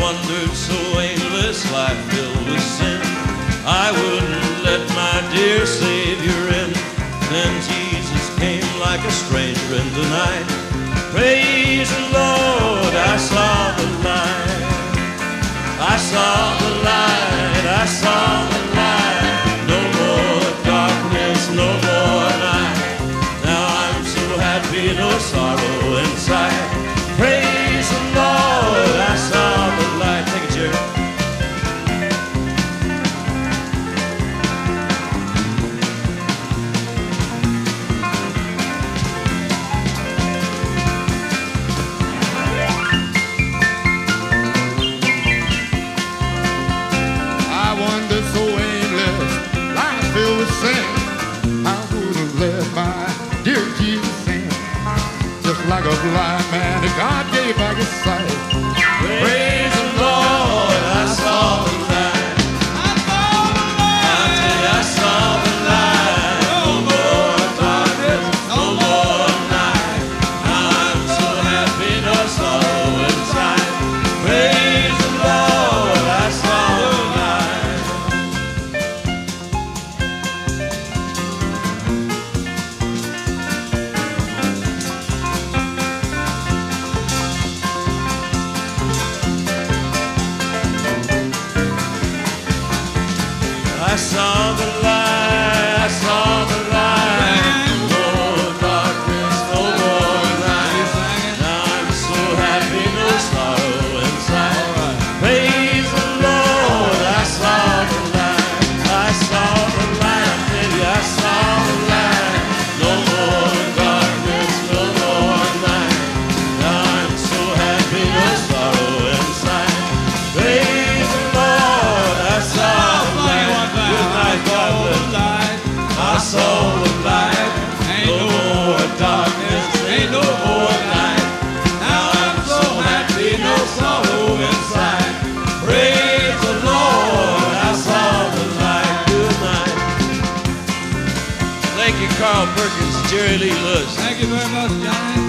wandered so aimless, life filled with sin. I wouldn't let my dear Savior in. Then Jesus came like a stranger in the night. Praise the Lord, I saw the light. I saw the light, I saw the light. No more darkness, no more night. Now I'm so happy, no sorrow inside. Praise the Lord, I saw the light. Take it, Jerry. I wander so aimless, life filled with sin. I would have let my dear Jesus in. Just like a blind man that God gave back his sight. Praise the Lord, I saw the light. I tell you, I saw the light. No more darkness, no more night. Now I'm so happy, no sorrow inside. Praise the Lord, I saw the light. I saw the light, I saw the light. No more darkness, no more night. Now I'm so happy, no sorrow inside. Praise the Lord, I saw the light. I saw the light, baby, I saw the light. No more darkness, no more night. Now I'm so happy, no sorrow inside. Praise the Lord, I saw the light. Good night, God bless. I saw the light. No more darkness, ain't no more night. Now I'm so happy, no sorrow inside. Praise the Lord, I saw the light. Good night. Thank you, Carl Perkins, Jerry Lee Lewis. Thank you very much, Johnny.